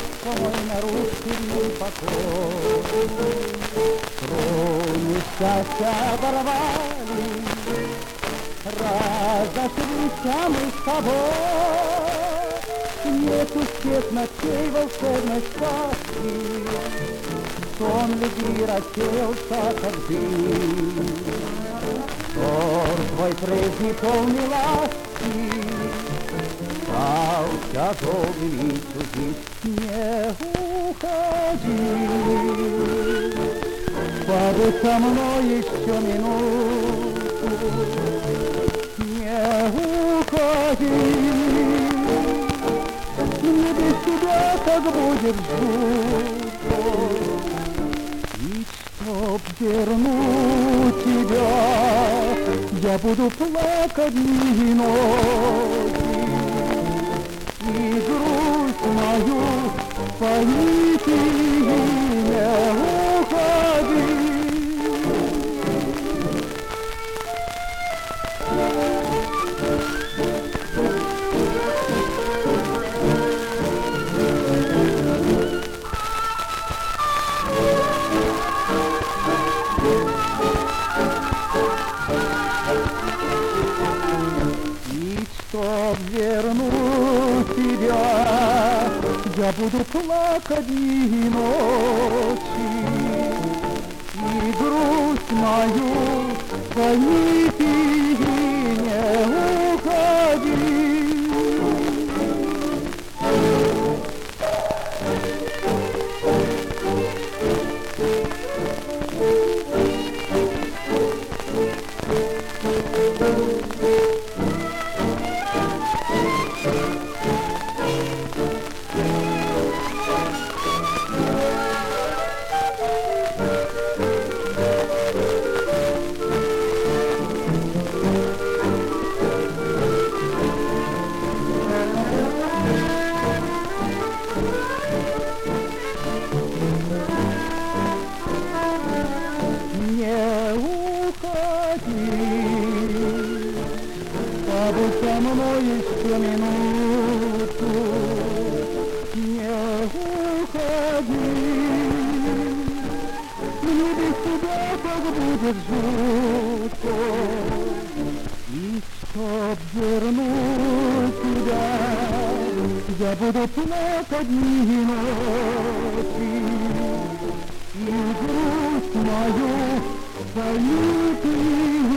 мой нарушенный покой. Струны счастья оборвали, разошлись мы с тобой. Нету всех ночей волшебной сказки, сон любви рассеялся, как дым. Взор твой прежний полный ласки стал тяжелым и чужим. Не уходи, побудь со мной еще минуту. Не уходи, мне без тебя как будет жутко. И чтоб вернуть тебя, я буду плакать дни и ночи, и грусть мою пойми ты, не уходи. Чтоб вернуть тебя, я буду плакать дни и ночи, и грусть мою пойми ты, не уходи. Побудь со мной еще минуту, не уходи. Мне без тебя как будет жутко. И чтоб вернуть тебя, я буду плакать дни и ночи, и грусть мою пойми ты.